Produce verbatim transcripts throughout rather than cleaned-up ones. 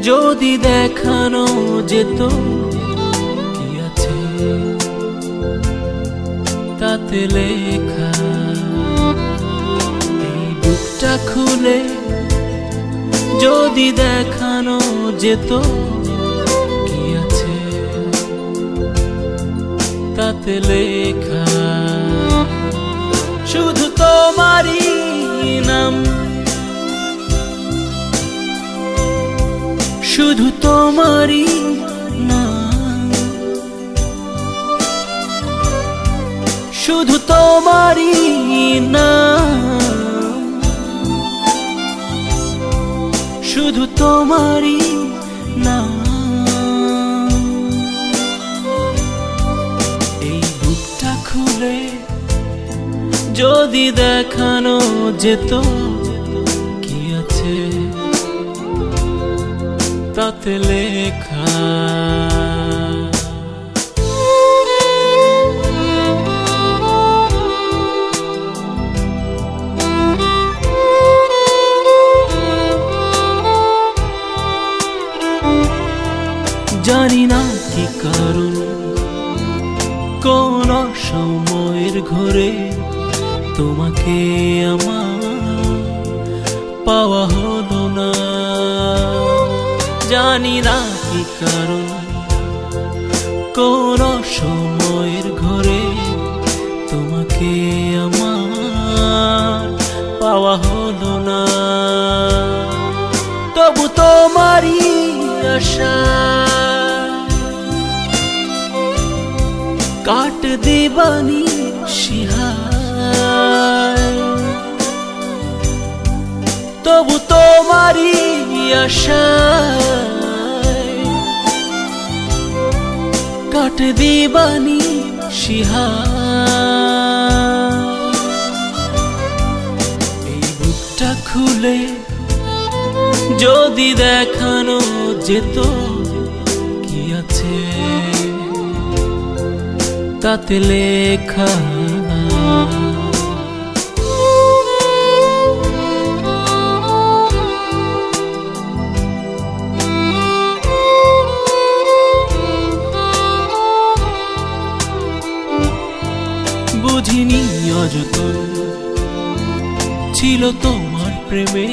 যদি দেখানো যেত কি আছে তাতে লেখা, এই বুকটা খুলে যদি দেখানো যেত কি আছে তাতে লেখা, শুধু তোমারই নাম, শুধু তোমারই নাম, শুধু তোমারই নাম, শুধু তোমারই নাম। এই বুকটা খুলে যদি দেখানো যেত কি আছে তাতে লেখা, জানি না কি কারণ কোন সময়ের ঘরে তোমাকে আমার পাওয়া হলো না, জানি না কি কারণ কোন সময়ের ঘরে তোমাকে আমার পাওয়া হলো না, তবু তোমারই আশা কাট দিবানি শিহায়, তবু তোমারই আশা কাট দিবানি শিহায়। এই বুকটা খুলে যদি দেখানো যেত কি আছে তাতে লেখা, বুঝিনি অযতন ছিল তোমার প্রেমে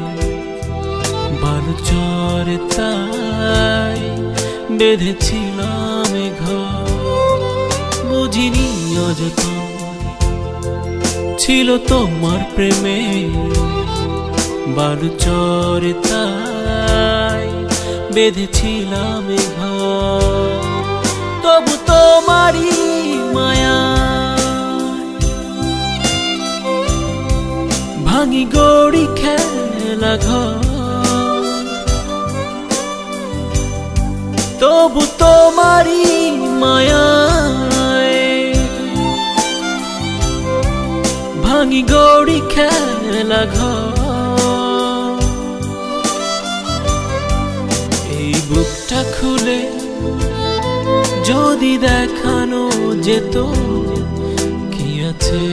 বালুচরে, তাই বেঁধেছিলাম ঘর, বুঝিনি অযতন ছিল তোমার প্রেমে বালুচরে, তাই বেঁধেছিলাম ঘর, তবু তোমারই মায়া ভাঙি গড়ি খেলা ঘর, তবু তোমারই মায়ায় ভাঙি গড়ি খেলা ঘর। এই বুকটা খুলে যদি দেখানো যেত কি আছে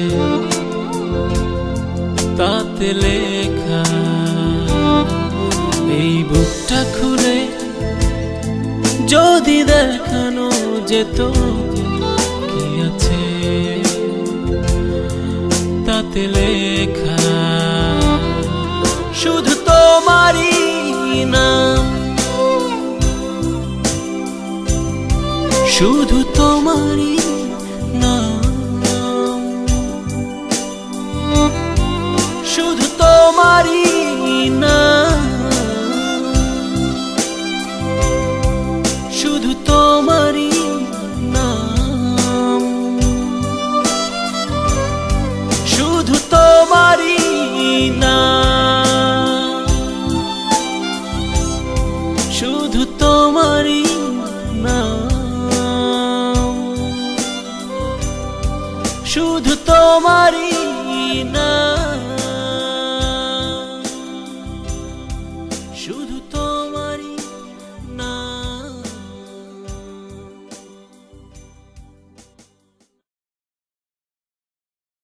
তাতে লেখা, এই বুকটা খুলে যদি দেখানো যেত কি আছে তাতে লেখা, শুধু তোমারই নাম, শুধু তোমারই নাম, শুধু তোমারই নাম, শুধু তোমারই নাম, শুধু তোমারই নাম, শুধু